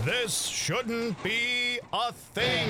This shouldn't be a thing.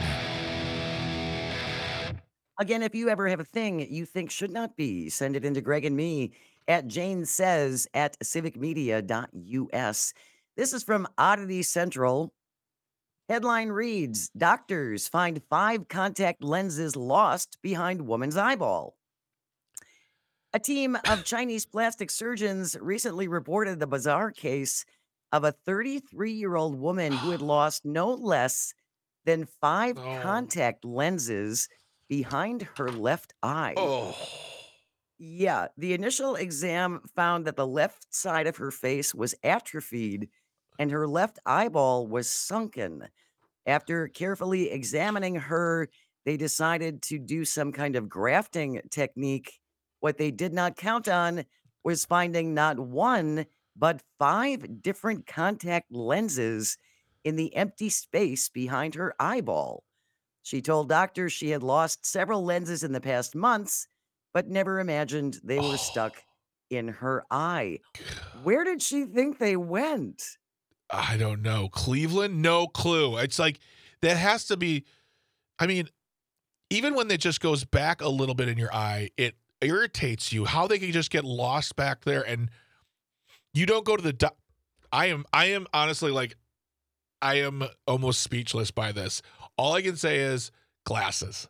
Again, if you ever have a thing you think should not be, send it into Greg and me at Jane Says at civicmedia.us. This is from Oddity Central. Headline reads Doctors find 5 contact lenses lost behind woman's eyeball. A team of Chinese plastic surgeons recently reported the bizarre case of a 33-year-old woman who had lost no less than 5 Oh. contact lenses behind her left eye. Oh. Yeah, the initial exam found that the left side of her face was atrophied and her left eyeball was sunken. After carefully examining her, they decided to do some kind of grafting technique. What they did not count on was finding not one, but 5 different contact lenses in the empty space behind her eyeball. She told doctors she had lost several lenses in the past months, but never imagined they were Oh. stuck in her eye. Where did she think they went? I don't know. Cleveland? No clue. It's like that has to be. I mean, even when it just goes back a little bit in your eye, it irritates you how they can just get lost back there and you don't go to the I am honestly like I am almost speechless by this. All I can say is glasses.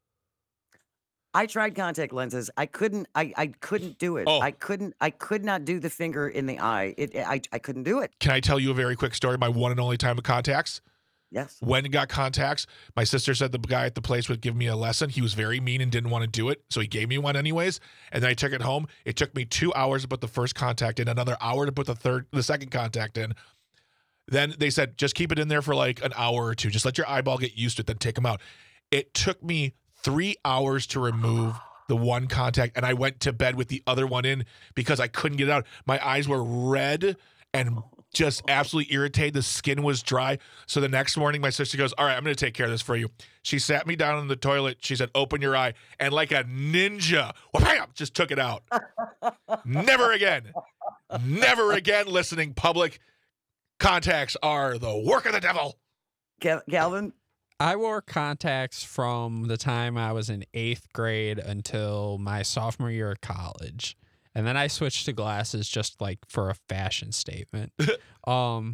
I tried contact lenses. I couldn't do it. Oh, I could not do the finger in the eye. I couldn't do it. can I tell you a very quick story? My one and only time of contacts. Yes. When I got contacts, my sister said the guy at the place would give me a lesson. He was very mean and didn't want to do it, so he gave me one anyways. And then I took it home. It took me 2 hours to put the first contact in, another hour to put the second contact in. Then they said, just keep it in there for like an hour or two. Just let your eyeball get used to it, then take them out. It took me 3 hours to remove the one contact, and I went to bed with the other one in because I couldn't get it out. My eyes were red and just absolutely irritated. The skin was dry. So the next morning, my sister goes, all right, I'm going to take care of this for you. She sat me down in the toilet. She said, open your eye. And like a ninja, wham, just took it out. Never again. Never again, listening public. Contacts are the work of the devil. Calvin? I wore contacts from the time I was in 8th grade until my sophomore year of college. And then I switched to glasses just like for a fashion statement. And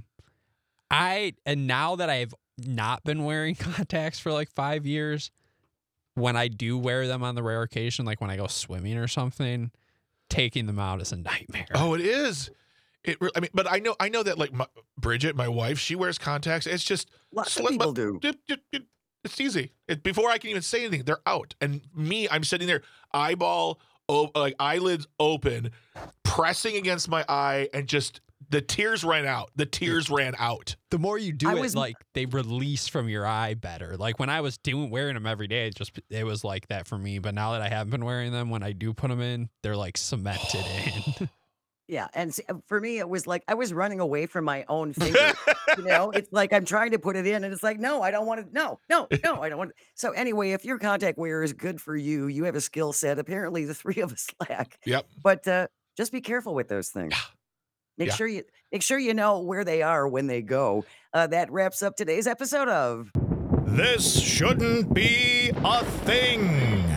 now that I've not been wearing contacts for like 5 years, when I do wear them on the rare occasion, like when I go swimming or something, taking them out is a nightmare. Oh, it is. I mean, but I know that like Bridget, my wife, she wears contacts. It's just Lots of people do. It's easy. Before I can even say anything, they're out. And me, I'm sitting there, like eyelids open, pressing against my eye, and just the tears ran out. The tears ran out. The more you do it, like they release from your eye better. Like when I was wearing them every day, it was like that for me. But now that I haven't been wearing them, when I do put them in, they're like cemented in. Yeah, and for me, it was like I was running away from my own finger. It's like I'm trying to put it in, and it's like, no, I don't want to. No, no, no, I don't want. So anyway, if your contact wearer is good for you, you have a skill set. Apparently, the 3 of us lack. Yep. But just be careful with those things. Make sure you know where they are when they go. That wraps up today's episode of This shouldn't be a thing.